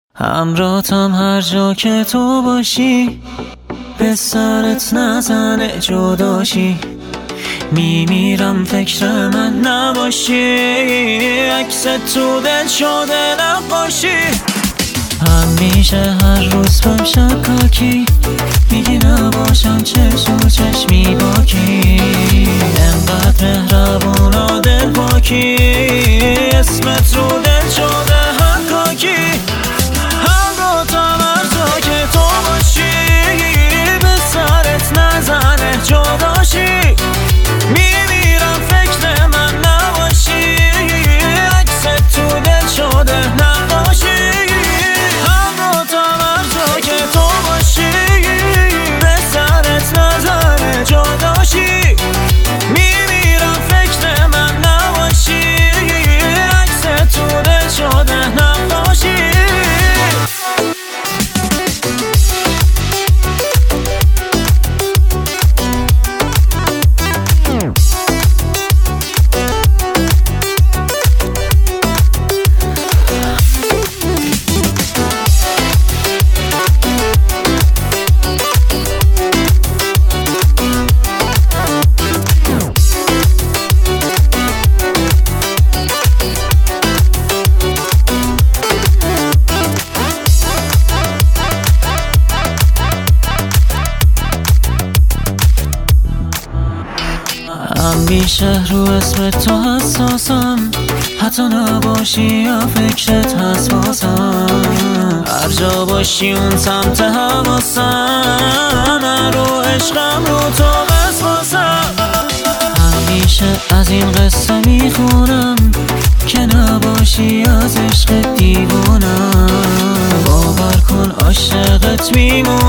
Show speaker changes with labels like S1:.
S1: همراهتم هر جا که تو باشی، به سرت نزنه جداشی. میمیرم فکر من نباشی، عکس تو دل شده نقاشی. همیشه هر روز بهم شکاکی، میگی نباشم چشم و چشمی باکی. انقدر مهربون و دل پاکی، اسمت رو دل شده حکاکی. همراهتم هر جا که تو باشی، به سرت نزنه جداشی. میمیرم فکر من نباشی، عکس تو دل شده نقاشی. همراهتم هر جا که تو باشی، به سرت نزنه جداشی. میمیرم فکر من نباشی، عکس تو دل شده نقاشی. همیشه رو اسم تو حساسم، حتی نباشی یا فکرت هست بازم. هر جا باشی اون سمت حواسم، رو عشقم رو تو بسپاسم. همیشه از این قصه میخونم که نباشی از عشق دیوونم. باور کن عاشقت میمونم.